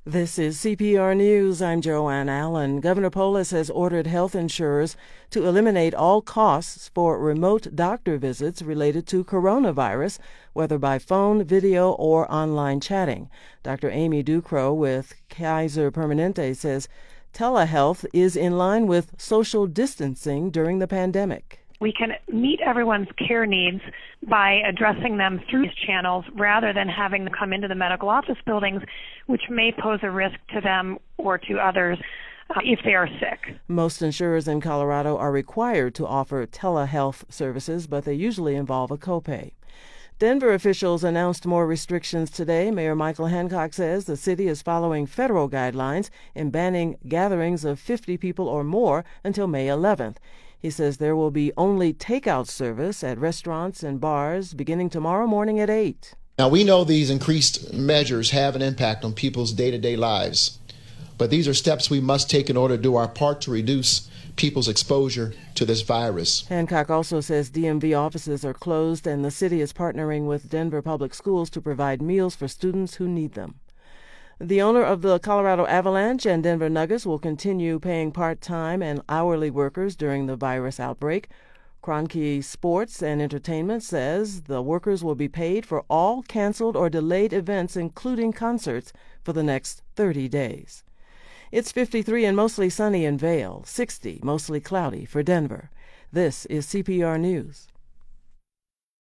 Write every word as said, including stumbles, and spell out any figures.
This is C P R News. I'm Joanne Allen. Governor Polis has ordered health insurers to eliminate all costs for remote doctor visits related to coronavirus, whether by phone, video, or online chatting. Doctor Amy Ducrot with Kaiser Permanente says telehealth is in line with social distancing during the pandemic. We can meet everyone's care needs by addressing them through these channels rather than having them come into the medical office buildings, which may pose a risk to them or to others uh, if they are sick. Most insurers in Colorado are required to offer telehealth services, but they usually involve a copay. Denver officials announced more restrictions today. Mayor Michael Hancock says the city is following federal guidelines in banning gatherings of fifty people or more until May eleventh. He says there will be only takeout service at restaurants and bars beginning tomorrow morning at eight. Now, we know these increased measures have an impact on people's day-to-day lives, but these are steps we must take in order to do our part to reduce people's exposure to this virus. Hancock also says D M V offices are closed and the city is partnering with Denver Public Schools to provide meals for students who need them. The owner of the Colorado Avalanche and Denver Nuggets will continue paying part-time and hourly workers during the virus outbreak. Kroenke Sports and Entertainment says the workers will be paid for all canceled or delayed events, including concerts, for the next thirty days. It's fifty-three and mostly sunny in Vail, sixty, mostly cloudy for Denver. This is C P R News.